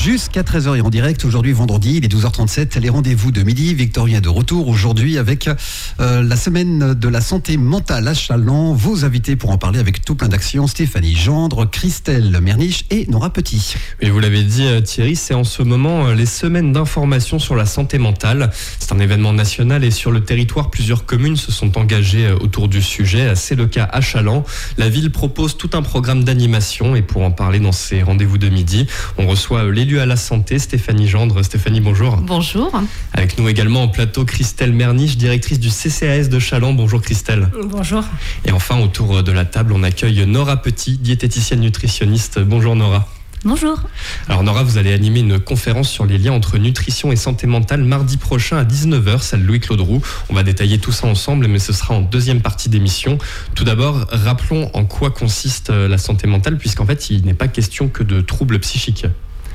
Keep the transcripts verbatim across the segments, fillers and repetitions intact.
jusqu'à treize heures et en direct. Aujourd'hui, vendredi, il est douze heures trente-sept. Les rendez-vous de midi. Victorien de retour aujourd'hui avec euh, la semaine de la santé mentale à Challans. Vos invités pour en parler avec tout plein d'actions. Stéphanie Gendre, Christelle Merniche et Nora Petit. Et vous l'avez dit Thierry, c'est en ce moment les semaines d'information sur la santé mentale. C'est un événement national et sur le territoire, plusieurs communes se sont engagées autour du sujet. C'est le cas à Challans. La ville propose tout un programme d'animation et pour en parler dans ces rendez-vous de midi, on reçoit l'élu à la santé, Stéphanie Gendre. Stéphanie, bonjour. Bonjour. Avec nous également en plateau, Christelle Merniche, directrice du C C A S de Challans. Bonjour Christelle. Bonjour. Et enfin, autour de la table, on accueille Nora Petit, diététicienne nutritionniste. Bonjour Nora. Bonjour. Alors Nora, vous allez animer une conférence sur les liens entre nutrition et santé mentale mardi prochain à dix-neuf heures, salle Louis-Claude Roux. On va détailler tout ça ensemble, mais ce sera en deuxième partie d'émission. Tout d'abord, rappelons en quoi consiste la santé mentale, puisqu'en fait, il n'est pas question que de troubles psychiques.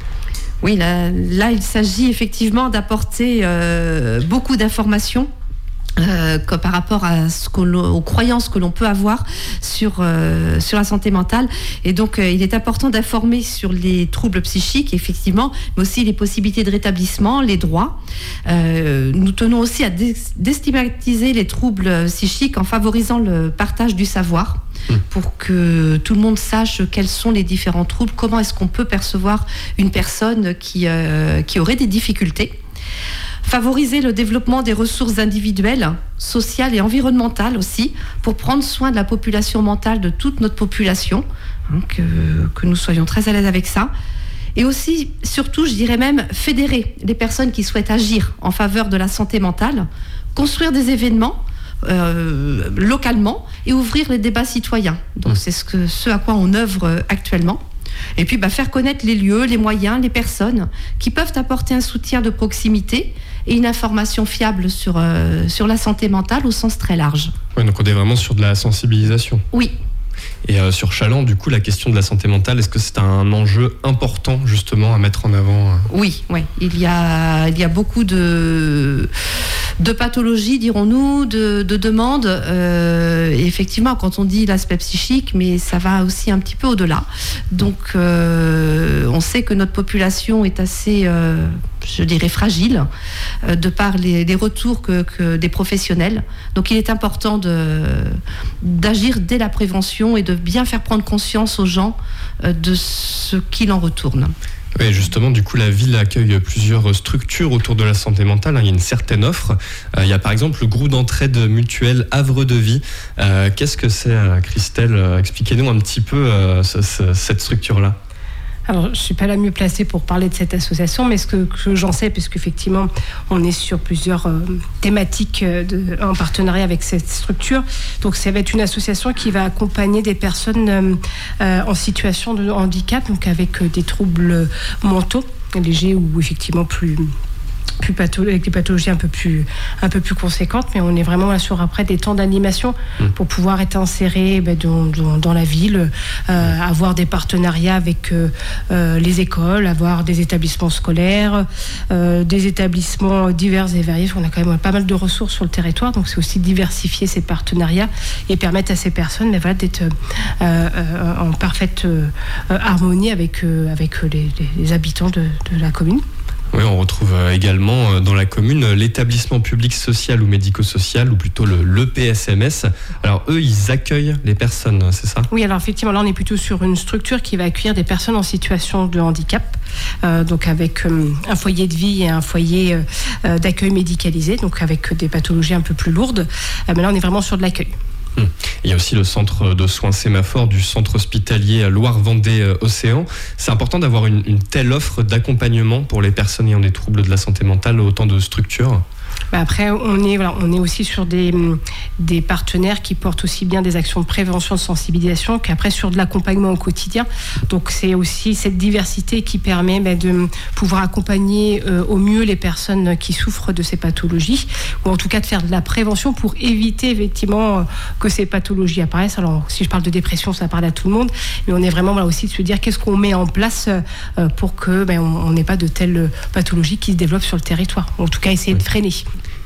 Oui, là, là il s'agit effectivement d'apporter euh, beaucoup d'informations Euh, que par rapport à ce que aux croyances que l'on peut avoir sur, euh, sur la santé mentale. Et donc, euh, il est important d'informer sur les troubles psychiques, effectivement, mais aussi les possibilités de rétablissement, les droits. Euh, nous tenons aussi à dé- déstigmatiser les troubles psychiques en favorisant le partage du savoir mmh. pour que tout le monde sache quels sont les différents troubles, comment est-ce qu'on peut percevoir une personne qui, euh, qui aurait des difficultés. Favoriser le développement des ressources individuelles, sociales et environnementales aussi, pour prendre soin de la population mentale, de toute notre population, hein, que, que nous soyons très à l'aise avec ça. Et aussi, surtout, je dirais même, fédérer les personnes qui souhaitent agir en faveur de la santé mentale, construire des événements euh, localement et ouvrir les débats citoyens. Donc, c'est ce, que, ce à quoi on œuvre actuellement. Et puis bah, faire connaître les lieux, les moyens, les personnes qui peuvent apporter un soutien de proximité et une information fiable sur, euh, sur la santé mentale au sens très large. Ouais, donc on est vraiment sur de la sensibilisation. Oui. Et euh, sur Challans, du coup, la question de la santé mentale, est-ce que c'est un enjeu important justement à mettre en avant ? Oui, oui. Il y a, il y a beaucoup de, de pathologies, dirons-nous, de, de demandes. Euh, et effectivement, quand on dit l'aspect psychique, mais ça va aussi un petit peu au-delà. Donc, euh, on sait que notre population est assez, euh, je dirais, fragile, euh, de par les, les retours que, que des professionnels. Donc, il est important de, d'agir dès la prévention et de bien faire prendre conscience aux gens euh, de ce qu'il en retourne. Oui, justement, du coup, la ville accueille plusieurs structures autour de la santé mentale. Il y a une certaine offre. Euh, il y a par exemple le groupe d'entraide mutuelle Havre de Vie. Euh, qu'est-ce que c'est, Christelle ? Expliquez-nous un petit peu euh, ce, ce, cette structure-là. Alors, je ne suis pas la mieux placée pour parler de cette association, mais ce que, que j'en sais, puisqu'effectivement, on est sur plusieurs euh, thématiques euh, de, en partenariat avec cette structure. Donc, ça va être une association qui va accompagner des personnes euh, euh, en situation de handicap, donc avec euh, des troubles mentaux, légers ou effectivement plus... Plus patho- avec des pathologies un peu plus un peu plus conséquentes, mais on est vraiment là sur après des temps d'animation mmh. pour pouvoir être inséré ben, dans, dans, dans la ville, euh, avoir des partenariats avec euh, euh, les écoles, avoir des établissements scolaires, euh, des établissements divers et variés. On a quand même pas mal de ressources sur le territoire, donc c'est aussi diversifier ces partenariats et permettre à ces personnes, mais voilà, d'être euh, euh, en parfaite euh, harmonie avec euh, avec les, les habitants de, de la commune. Oui, on retrouve également dans la commune l'établissement public social ou médico-social, ou plutôt le, l'E P S M S. Alors eux, ils accueillent les personnes, c'est ça ? Oui, alors effectivement, là on est plutôt sur une structure qui va accueillir des personnes en situation de handicap, euh, donc avec euh, un foyer de vie et un foyer euh, d'accueil médicalisé, donc avec des pathologies un peu plus lourdes. Euh, mais là on est vraiment sur de l'accueil. Il y a aussi le centre de soins Sémaphore du centre hospitalier Loire-Vendée-Océan. C'est important d'avoir une, une telle offre d'accompagnement pour les personnes ayant des troubles de la santé mentale, autant de structures. Bah après, on est, voilà, on est aussi sur des, des partenaires qui portent aussi bien des actions de prévention, de sensibilisation, qu'après sur de l'accompagnement au quotidien. Donc c'est aussi cette diversité qui permet bah, de pouvoir accompagner euh, au mieux les personnes qui souffrent de ces pathologies, ou en tout cas de faire de la prévention pour éviter effectivement que ces pathologies apparaissent. Alors si je parle de dépression, ça parle à tout le monde, mais on est vraiment là aussi de se dire qu'est-ce qu'on met en place euh, pour que bah, on n'ait pas de telles pathologies qui se développent sur le territoire. En tout cas, essayer de freiner.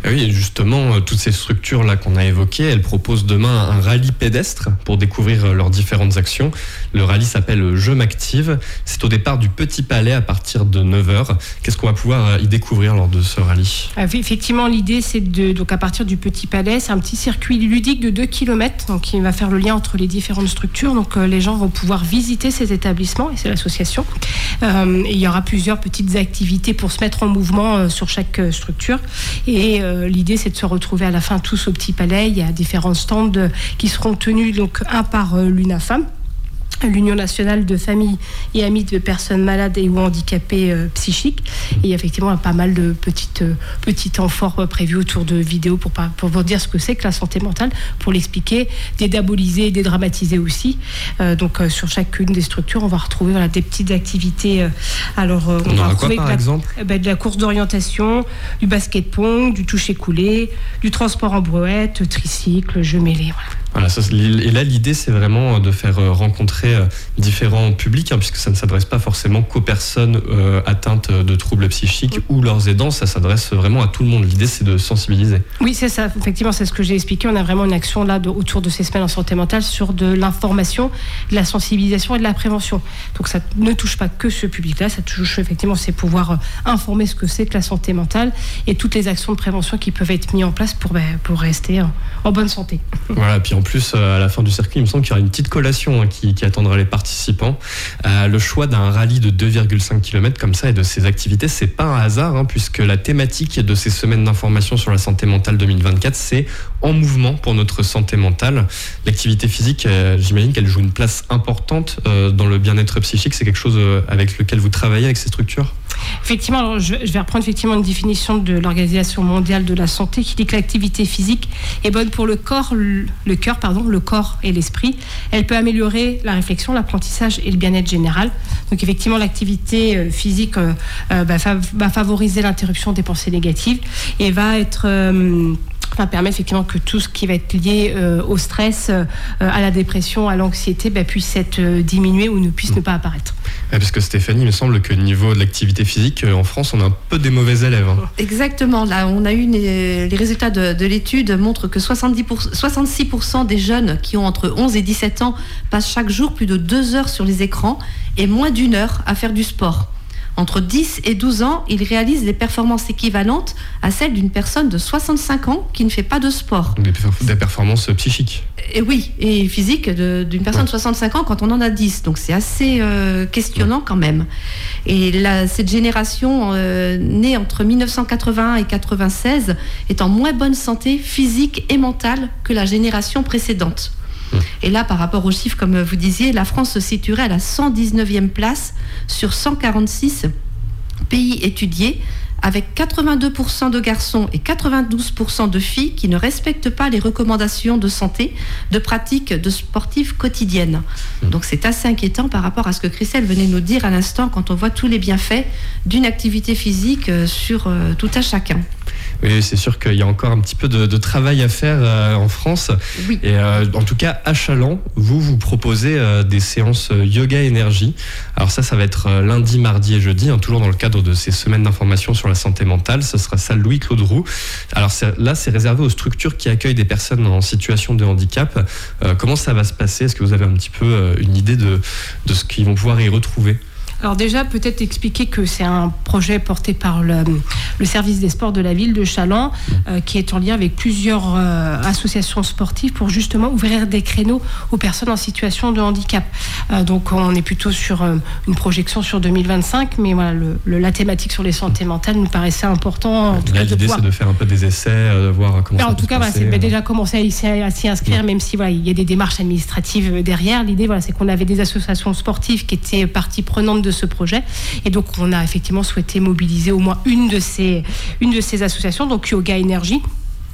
Oui, justement, toutes ces structures-là qu'on a évoquées, elles proposent demain un rallye pédestre pour découvrir leurs différentes actions. Le rallye s'appelle Je m'active. C'est au départ du Petit Palais à partir de neuf heures. Qu'est-ce qu'on va pouvoir y découvrir lors de ce rallye ? Effectivement, l'idée, c'est de, donc à partir du Petit Palais, c'est un petit circuit ludique de deux kilomètres, donc qui va faire le lien entre les différentes structures. Donc euh, les gens vont pouvoir visiter ces établissements, et c'est l'association. Euh, et il y aura plusieurs petites activités pour se mettre en mouvement euh, sur chaque euh, structure. Et euh, l'idée, c'est de se retrouver à la fin tous au Petit Palais. Il y a différents stands qui seront tenus, donc un par euh, l'UNAFAM, l'Union nationale de familles et amis de personnes malades et ou handicapées euh, psychiques. Et il y a effectivement pas mal de petites, euh, petits temps forts euh, prévus autour de vidéos pour, pour vous dire ce que c'est que la santé mentale, pour l'expliquer, dédiaboliser et dédramatiser aussi. Euh, donc euh, sur chacune des structures, on va retrouver voilà, des petites activités. Euh, alors, euh, on, on va aura quoi par de la, exemple euh, bah, de la course d'orientation, du basket-pong, du toucher-coulé, du transport en brouette, tricycle, jeux mêlés. Voilà. Voilà, ça, et là, l'idée, c'est vraiment de faire rencontrer différents publics, hein, puisque ça ne s'adresse pas forcément qu'aux personnes euh, atteintes de troubles psychiques ou leurs aidants, ça s'adresse vraiment à tout le monde. L'idée, c'est de sensibiliser. Oui, c'est ça. Effectivement, c'est ce que j'ai expliqué. On a vraiment une action là de, autour de ces semaines en santé mentale sur de l'information, de la sensibilisation et de la prévention. Donc, ça ne touche pas que ce public-là, ça touche effectivement, c'est pouvoir informer ce que c'est que la santé mentale et toutes les actions de prévention qui peuvent être mises en place pour, ben, pour rester en, en bonne santé. Voilà, puis en plus, à la fin du circuit, il me semble qu'il y aura une petite collation hein, qui, qui attendra les participants. Euh, le choix d'un rallye de deux virgule cinq kilomètres comme ça et de ces activités, c'est pas un hasard, hein, puisque la thématique de ces semaines d'information sur la santé mentale deux mille vingt-quatre, c'est en mouvement pour notre santé mentale. L'activité physique, euh, j'imagine qu'elle joue une place importante euh, dans le bien-être psychique. C'est quelque chose euh, avec lequel vous travaillez avec ces structures ? Effectivement, alors je, je vais reprendre effectivement une définition de l'Organisation mondiale de la santé qui dit que l'activité physique est bonne pour le corps, le, le cœur, pardon, le corps et l'esprit. Elle peut améliorer la réflexion, l'apprentissage et le bien-être général. Donc effectivement, l'activité physique euh, euh, bah, fa- va favoriser l'interruption des pensées négatives et va être euh, Enfin, permettre effectivement que tout ce qui va être lié euh, au stress, euh, à la dépression, à l'anxiété, bah, puisse être euh, diminué ou ne puisse mmh. ne pas apparaître. Ouais, parce que Stéphanie, il me semble que au niveau de l'activité physique, en France, on a un peu des mauvais élèves. Hein. Exactement. Là, on a eu une, les résultats de, de l'étude montrent que soixante-dix pour cent, soixante-six pour cent des jeunes qui ont entre onze et dix-sept ans passent chaque jour plus de deux heures sur les écrans et moins d'une heure à faire du sport. Entre dix et douze ans, ils réalisent des performances équivalentes à celles d'une personne de soixante-cinq ans qui ne fait pas de sport. Des, des performances psychiques. Et oui, et physiques de, d'une personne ouais. de soixante-cinq ans quand on en a dix. Donc c'est assez euh, questionnant ouais. quand même. Et la, cette génération euh, née entre dix-neuf cent quatre-vingt-un et quatre-vingt-seize est en moins bonne santé physique et mentale que la génération précédente. Et là, par rapport aux chiffres, comme vous disiez, la France se situerait à la cent dix-neuvième place sur cent quarante-six pays étudiés, avec quatre-vingt-deux pour cent de garçons et quatre-vingt-douze pour cent de filles qui ne respectent pas les recommandations de santé, de pratiques de sportives quotidiennes. Donc c'est assez inquiétant par rapport à ce que Christelle venait nous dire à l'instant quand on voit tous les bienfaits d'une activité physique sur euh, tout un chacun. Oui, c'est sûr qu'il y a encore un petit peu de, de travail à faire euh, en France. Oui. Et euh, en tout cas, à Challans, vous, vous proposez euh, des séances yoga énergie. Alors ça, ça va être euh, lundi, mardi et jeudi, hein, toujours dans le cadre de ces semaines d'information sur la santé mentale. Ce sera salle Louis-Claude Roux. Alors c'est, là, c'est réservé aux structures qui accueillent des personnes en situation de handicap. Euh, comment ça va se passer ? Est-ce que vous avez un petit peu euh, une idée de, de ce qu'ils vont pouvoir y retrouver ? Alors déjà, peut-être expliquer que c'est un projet porté par le, le service des sports de la ville de Challans, euh, qui est en lien avec plusieurs euh, associations sportives pour justement ouvrir des créneaux aux personnes en situation de handicap. Euh, donc on est plutôt sur euh, une projection sur deux mille vingt-cinq, mais voilà, le, le, la thématique sur les santé mentale nous paraissait important. En tout Là, cas, l'idée, de pouvoir... c'est de faire un peu des essais, euh, de voir comment Alors, ça en tout cas, voilà, c'est déjà commencé à, à s'y inscrire, ouais. même si voilà, il y a des démarches administratives derrière. L'idée, voilà, c'est qu'on avait des associations sportives qui étaient partie prenante de ce projet, et donc on a effectivement souhaité mobiliser au moins une de ces, une de ces associations, donc Yoga Énergie,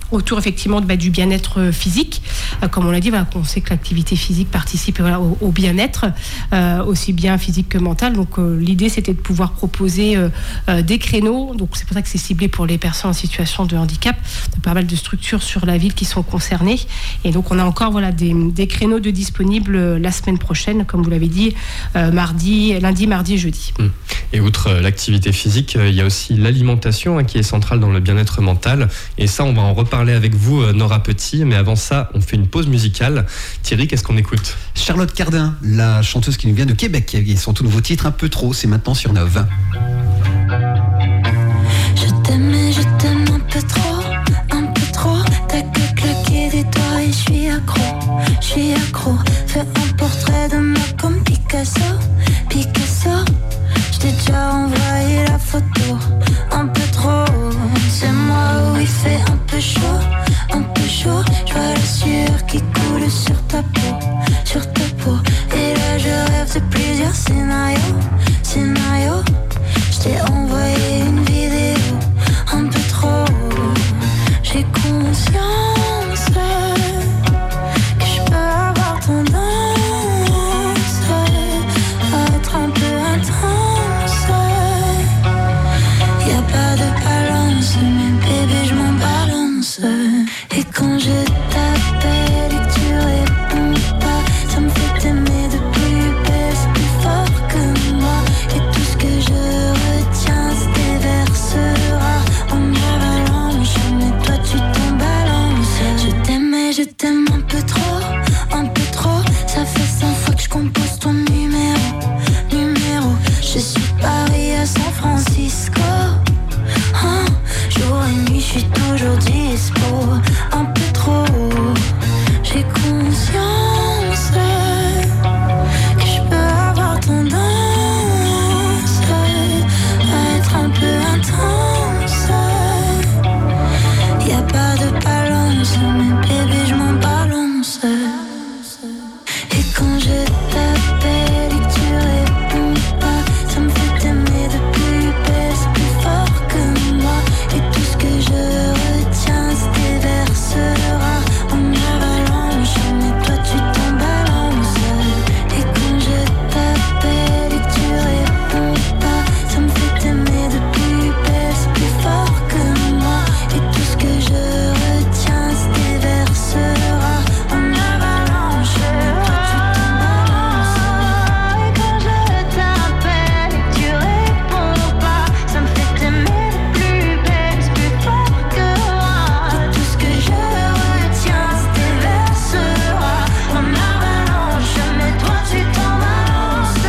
autour effectivement bah, du bien-être physique. Euh, comme on l'a dit, voilà, on sait que l'activité physique participe voilà, au, au bien-être, euh, aussi bien physique que mental. Donc euh, l'idée c'était de pouvoir proposer euh, euh, des créneaux. Donc c'est pour ça que c'est ciblé pour les personnes en situation de handicap. Il y a pas mal de structures sur la ville qui sont concernées. Et donc on a encore voilà, des, des créneaux de disponibles la semaine prochaine, comme vous l'avez dit, euh, mardi, lundi, mardi et jeudi. Et outre l'activité physique, il y a aussi l'alimentation hein, qui est centrale dans le bien-être mental. Et ça, on va en reparler avec vous, Nora Petit. Mais avant ça, on fait une pause musicale. Thierry, qu'est-ce qu'on écoute ? Charlotte Cardin, la chanteuse qui nous vient de Québec. Et son tout nouveau titre, Un peu trop, c'est maintenant sur Neuve. Je t'aime et je t'aime un peu trop, un peu trop. T'as que claquer des doigts et je suis accro, je suis accro. Fais un portrait de moi comme Picasso, Picasso. Je t'ai déjà envoyé la photo, un peu trop. C'est moi où il fait un peu chaud, un peu chaud. Je vois la sueur qui coule sur ta peau, sur ta peau. Et là je rêve de plusieurs scénarios, scénarios. Je t'ai envoyé une vidéo, un peu trop. J'ai conscience que je peux avoir tendance à être un peu intense. Y'a pas de balance, mais bébé je m'en balance. Et quand je t'appelle et que tu réponds pas, ça me fait t'aimer de plus belle, c'est plus fort que moi. Et tout ce que je retiens se déversera en avalanche. Mais toi tu t'en balances. Je t'aime et je t'aime un peu trop, un peu trop. Ça fait cinq fois que je compose ton numéro, numéro. Je suis de Paris à San Francisco. Hein, jour et nuit je suis toujours dispo. Un peu trop. J'ai conscience que je peux avoir tendance à être un peu intense. Y'a pas de balance, mais bébé je m'en balance. Et quand je t'appelle et que tu réponds pas, ça me fait t'aimer de plus belle, c'est plus fort que moi. Et tout ce que je retiens se déversera en avalanche. Mais toi tu t'en balances. Et quand je t'appelle et que tu réponds pas, ça me fait t'aimer de plus belle, c'est plus fort que moi. Et tout ce que je retiens se déversera en avalanche. Toi tu t'en balances. Et quand je t'appelle et que tu réponds pas, ça me fait t'aimer de plus belle, c'est plus fort que moi. Et tout ce que je retiens se déversera en avalanche. Mais toi tu t'en balances.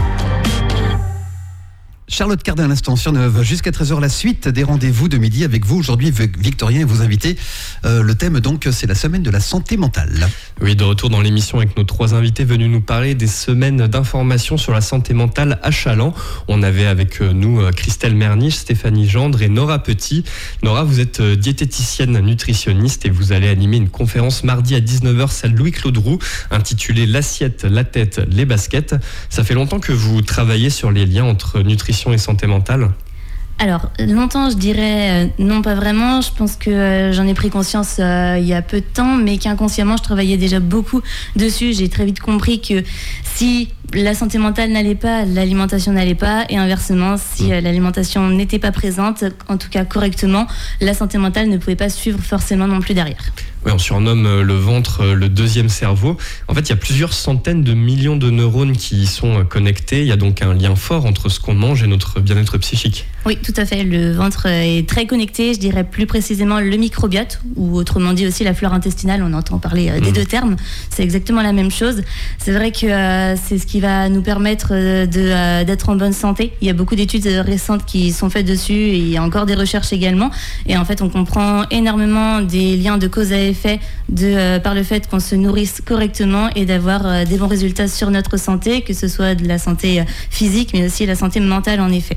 Charlotte Cardin à l'instant sur Neuve, jusqu'à treize heures la suite des rendez-vous de midi avec vous aujourd'hui, Victorien et vos invités. Euh, le thème donc c'est la semaine de la santé mentale. Oui, de retour dans l'émission avec nos trois invités venus nous parler des semaines d'information sur la santé mentale à Challans. On avait avec nous Christelle Merniche, Stéphanie Gendre et Nora Petit. Nora, vous êtes diététicienne nutritionniste et vous allez animer une conférence mardi à dix-neuf heures, salle Louis-Claude Roux, intitulée L'assiette, la tête, les baskets. Ça fait longtemps que vous travaillez sur les liens entre nutrition et santé mentale ? Alors, longtemps, je dirais euh, non, pas vraiment. Je pense que euh, j'en ai pris conscience euh, il y a peu de temps, mais qu'inconsciemment, je travaillais déjà beaucoup dessus. J'ai très vite compris que si la santé mentale n'allait pas, l'alimentation n'allait pas, et inversement, si euh, l'alimentation n'était pas présente, en tout cas correctement, la santé mentale ne pouvait pas suivre forcément non plus derrière. Oui, on surnomme le ventre le deuxième cerveau. En fait, il y a plusieurs centaines de millions de neurones qui y sont connectés. Il y a donc un lien fort entre ce qu'on mange et notre bien-être psychique. Oui, tout à fait. Le ventre est très connecté, je dirais plus précisément le microbiote, ou autrement dit aussi la flore intestinale. On entend parler des mmh. deux termes. C'est exactement la même chose. C'est vrai que euh, c'est ce qui va nous permettre de, euh, d'être en bonne santé. Il y a beaucoup d'études récentes qui sont faites dessus, et il y a encore des recherches également. Et en fait, on comprend énormément des liens de cause à effet de, euh, par le fait qu'on se nourrisse correctement et d'avoir euh, des bons résultats sur notre santé, que ce soit de la santé physique, mais aussi la santé mentale en effet.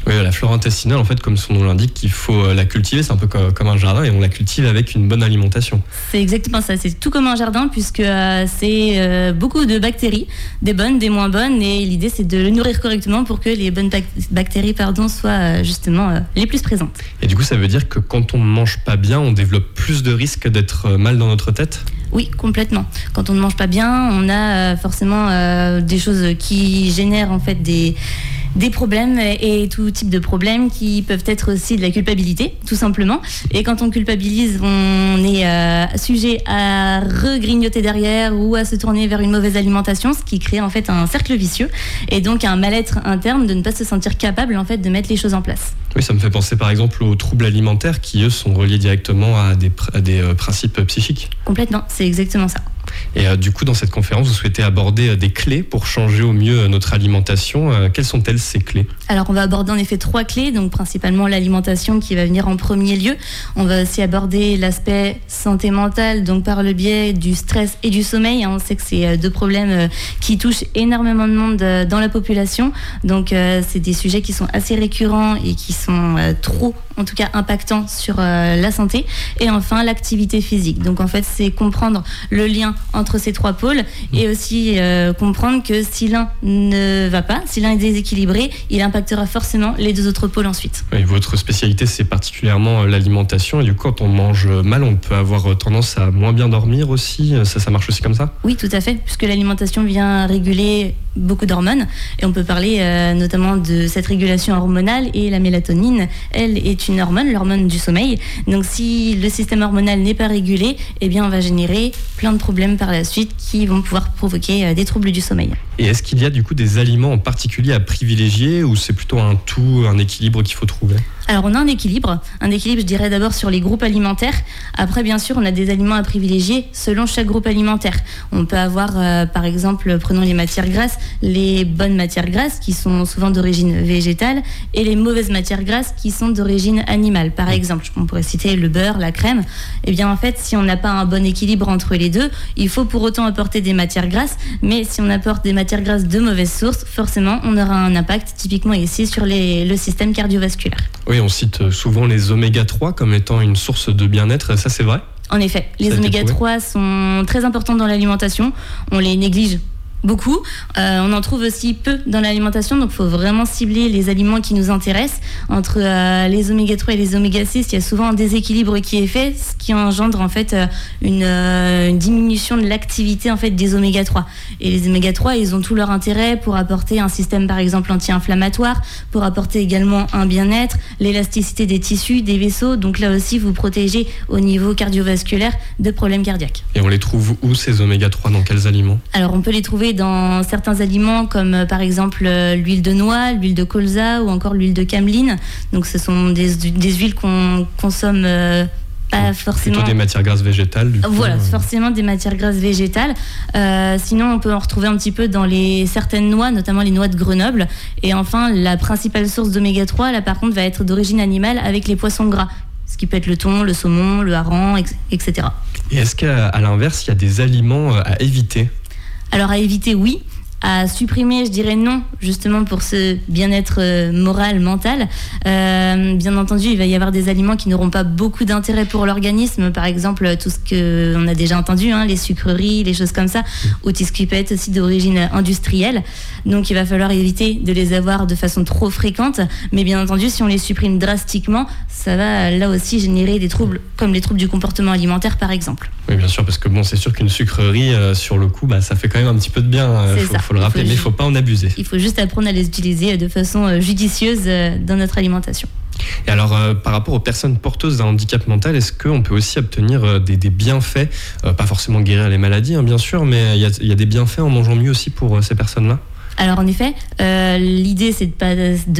Oui, la flore intestinale, en fait, comme son nom l'indique, il faut la cultiver, c'est un peu comme, comme un jardin, et on la cultive avec une bonne alimentation. C'est exactement ça, c'est tout comme un jardin, puisque euh, c'est euh, beaucoup de bactéries, des bonnes, des moins bonnes, et l'idée c'est de le nourrir correctement pour que les bonnes bac- bactéries pardon, soient euh, justement euh, les plus présentes. Et du coup, ça veut dire que quand on ne mange pas bien, on développe plus de risques d'être mal dans notre tête ? Oui, complètement. Quand on ne mange pas bien, on a euh, forcément euh, des choses qui génèrent en fait des, des problèmes et tout type de problèmes qui peuvent être aussi de la culpabilité, tout simplement. Et quand on culpabilise, on est euh, sujet à regrignoter derrière ou à se tourner vers une mauvaise alimentation, ce qui crée en fait un cercle vicieux et donc un mal-être interne de ne pas se sentir capable en fait de mettre les choses en place. Oui, ça me fait penser par exemple aux troubles alimentaires qui, eux, sont reliés directement à des, à des euh, principes psychiques. Complètement, c'est exactement ça. Et euh, du coup, dans cette conférence, vous souhaitez aborder euh, des clés pour changer au mieux euh, notre alimentation. Euh, quelles sont-elles, ces clés ? Alors, on va aborder en effet trois clés, donc principalement l'alimentation qui va venir en premier lieu. On va aussi aborder l'aspect santé mentale, donc par le biais du stress et du sommeil. On sait que c'est deux problèmes qui touchent énormément de monde dans la population. Donc, euh, c'est des sujets qui sont assez récurrents et qui sont euh, trop, en tout cas, impactants sur euh, la santé. Et enfin, l'activité physique. Donc, en fait, c'est comprendre le lien entre ces trois pôles et aussi euh, comprendre que si l'un ne va pas, si l'un est déséquilibré, il impactera forcément les deux autres pôles ensuite. Oui, votre spécialité, c'est particulièrement l'alimentation et du coup, quand on mange mal, on peut avoir tendance à moins bien dormir aussi. Ça, ça marche aussi comme ça ? Oui, tout à fait, puisque l'alimentation vient réguler beaucoup d'hormones et on peut parler euh, notamment de cette régulation hormonale et la mélatonine, elle est une hormone, l'hormone du sommeil. Donc si le système hormonal n'est pas régulé, eh bien on va générer plein de problèmes par la suite qui vont pouvoir provoquer euh, des troubles du sommeil. Et est-ce qu'il y a du coup des aliments en particulier à privilégier ou c'est plutôt un tout, un équilibre qu'il faut trouver ? Alors on a un équilibre, un équilibre je dirais d'abord sur les groupes alimentaires. Après bien sûr on a des aliments à privilégier selon chaque groupe alimentaire. On peut avoir euh, par exemple, prenons les matières grasses, les bonnes matières grasses qui sont souvent d'origine végétale et les mauvaises matières grasses qui sont d'origine animale. Par exemple, on pourrait citer le beurre, la crème. Et bien en fait si on n'a pas un bon équilibre entre les deux, il faut pour autant apporter des matières grasses, mais si on apporte des matières grasses de mauvaise source, forcément on aura un impact typiquement ici sur les, le système cardiovasculaire. Oui, on cite souvent les oméga trois comme étant une source de bien-être, ça c'est vrai ? En effet, les oméga trois sont très importants dans l'alimentation, on les néglige beaucoup. Euh, on en trouve aussi peu dans l'alimentation, donc il faut vraiment cibler les aliments qui nous intéressent. Entre euh, les oméga trois et les oméga six, il y a souvent un déséquilibre qui est fait, ce qui engendre en fait euh, une, euh, une diminution de l'activité en fait des oméga trois. Et les oméga trois, ils ont tout leur intérêt pour apporter un système par exemple anti-inflammatoire, pour apporter également un bien-être, l'élasticité des tissus, des vaisseaux. Donc là aussi, vous protégez au niveau cardiovasculaire de problèmes cardiaques. Et on les trouve où ces oméga trois, dans quels aliments ? Alors on peut les trouver dans certains aliments comme euh, par exemple euh, l'huile de noix, l'huile de colza ou encore l'huile de cameline. Donc ce sont des, des huiles qu'on consomme euh, pas forcément... Plutôt des matières grasses végétales du coup. Voilà, euh... forcément des matières grasses végétales. Euh, sinon on peut en retrouver un petit peu dans les, certaines noix, notamment les noix de Grenoble. Et enfin la principale source d'oméga trois, là par contre, va être d'origine animale avec les poissons gras. Ce qui peut être le thon, le saumon, le hareng, et cetera. Et est-ce qu'à à l'inverse, il y a des aliments à éviter ? Alors à éviter, oui. À supprimer, je dirais non, justement pour ce bien-être euh, moral, mental. Euh, bien entendu, il va y avoir des aliments qui n'auront pas beaucoup d'intérêt pour l'organisme. Par exemple, tout ce qu'on a déjà entendu, hein, les sucreries, les choses comme ça, ou tout ce qui peut être aussi d'origine industrielle. Donc il va falloir éviter de les avoir de façon trop fréquente. Mais bien entendu, si on les supprime drastiquement, ça va là aussi générer des troubles, comme les troubles du comportement alimentaire par exemple. Oui, bien sûr, parce que bon, c'est sûr qu'une sucrerie, euh, sur le coup, bah, ça fait quand même un petit peu de bien. C'est faut, ça. faut le rappeler, mais il ne faut pas en abuser. Il faut juste apprendre à les utiliser de façon judicieuse dans notre alimentation. Et alors, euh, par rapport aux personnes porteuses d'un handicap mental, est-ce qu'on peut aussi obtenir euh, des, des bienfaits, euh, pas forcément guérir les maladies, hein, bien sûr, mais il y, y a des bienfaits en mangeant mieux aussi pour euh, ces personnes-là ? Alors en effet, euh, l'idée c'est de, pas,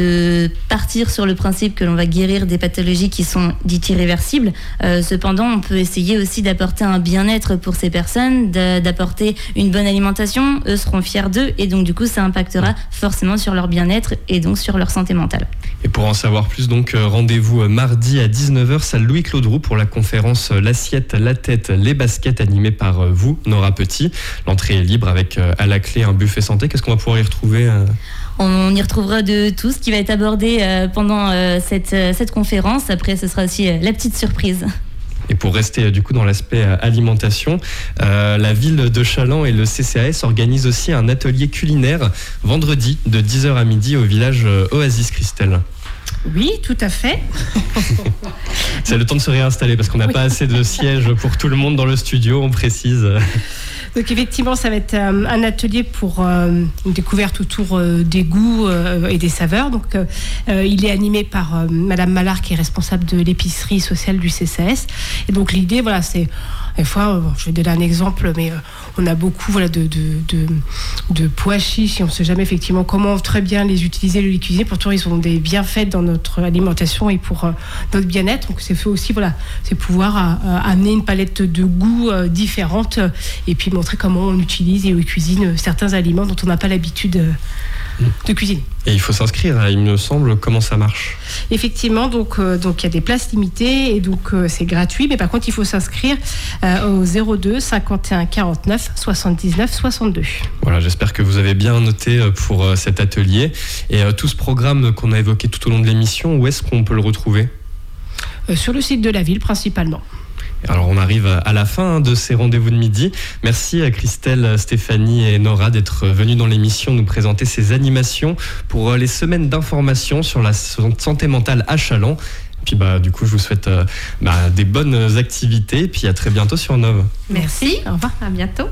de partir sur le principe que l'on va guérir des pathologies qui sont dites irréversibles. Euh, cependant, on peut essayer aussi d'apporter un bien-être pour ces personnes, de, d'apporter une bonne alimentation. Eux seront fiers d'eux et donc du coup ça impactera forcément sur leur bien-être et donc sur leur santé mentale. Et pour en savoir plus, donc rendez-vous mardi à dix-neuf heures, salle Louis-Claude Roux pour la conférence L'assiette, la tête, les baskets animée par vous, Nora Petit. L'entrée est libre avec à la clé un buffet santé. Qu'est-ce qu'on va pouvoir y retrouver ? On y retrouvera de tout ce qui va être abordé euh, pendant euh, cette, euh, cette conférence. Après, ce sera aussi euh, la petite surprise. Et pour rester euh, du coup dans l'aspect euh, alimentation, euh, la ville de Challans et le C C A S organisent aussi un atelier culinaire vendredi de dix heures à midi au village euh, Oasis, Christelle. Oui, tout à fait. C'est le temps de se réinstaller parce qu'on n'a Oui. pas assez de sièges pour tout le monde dans le studio, on précise. Donc effectivement, ça va être euh, un atelier pour euh, une découverte autour euh, des goûts euh, et des saveurs. Donc euh, euh, il est animé par euh, Madame Mallard, qui est responsable de l'épicerie sociale du C C A S. Et donc l'idée, voilà, c'est des fois, euh, je vais donner un exemple, mais euh, on a beaucoup, voilà, de, de, de, de pois chiches et on ne sait jamais effectivement comment très bien les utiliser, les cuisiner. Pourtant, ils ont des bienfaits dans notre alimentation et pour euh, notre bien-être. Donc c'est fait aussi, voilà, c'est pouvoir euh, amener une palette de goûts euh, différentes euh, et puis montrer comment on utilise et on cuisine certains aliments dont on n'a pas l'habitude euh, de cuisiner. Et il faut s'inscrire, il me semble, comment ça marche? Effectivement, donc euh, donc il y a des places limitées et donc euh, c'est gratuit, mais par contre il faut s'inscrire euh, au zéro deux cinquante et un quarante-neuf soixante-dix-neuf soixante-deux. Voilà, j'espère que vous avez bien noté pour euh, cet atelier. Et euh, tout ce programme qu'on a évoqué tout au long de l'émission, où est-ce qu'on peut le retrouver? Euh, sur le site de la ville principalement. Alors on arrive à la fin de ces rendez-vous de midi. Merci à Christelle, Stéphanie et Nora d'être venues dans l'émission nous présenter ces animations pour les semaines d'information sur la santé mentale à Challans. Et puis bah, du coup je vous souhaite euh, bah, des bonnes activités et puis à très bientôt sur Nov. Merci. Au revoir. À bientôt.